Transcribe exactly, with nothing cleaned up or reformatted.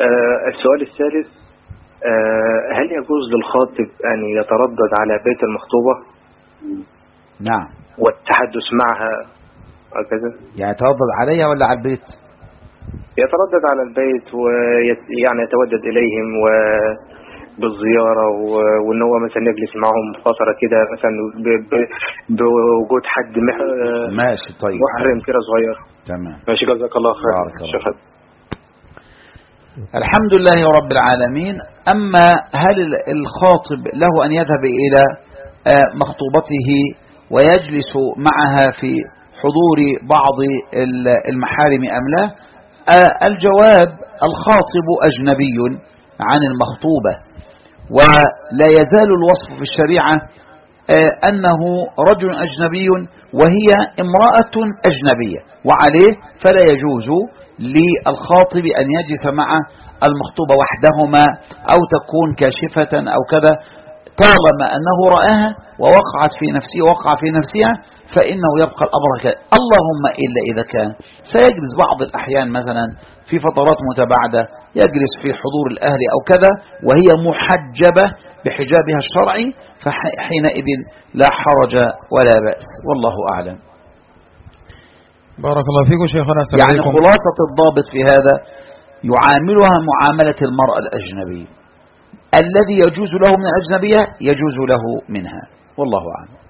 آه السؤال الثالث، آه هل يجوز للخاطب أن يتردد على بيت المخطوبة؟ نعم. والتحدث معها وكذا. يعني يتردد عليها ولا على البيت؟ يتردد على البيت ويعني يتودد إليهم وبالزيارة، وإن هو مثلا يجلس معهم فترة كده مثلا بوجود حد ماشي. طيب محرم كده صغير. تمام ماشي، جزاك الله خير. شكرا. الحمد لله رب العالمين. أما هل الخاطب له أن يذهب إلى مخطوبته ويجلس معها في حضور بعض المحارم أم لا؟ الجواب: الخاطب أجنبي عن المخطوبة، ولا يزال الوصف في الشريعة أنه رجل أجنبي وهي امرأة أجنبية، وعليه فلا يجوز للخاطب أن يجلس مع المخطوبة وحدهما أو تكون كاشفة أو كذا، طالما أنه رآها ووقعت في نفسه وقع في نفسها فإنه يبقى الأمر كذا. اللهم إلا إذا كان سيجلس بعض الأحيان مثلا في فترات متباعدة، يجلس في حضور الأهل أو كذا وهي محجبة بحجابها الشرعي، فحينئذ لا حرج ولا بأس، والله أعلم. بارك الله فيكم شيخنا. يعني خلاصة الضابط في هذا: يعاملها معاملة المرأة الأجنبي، الذي يجوز له من الأجنبية يجوز له منها، والله أعلم.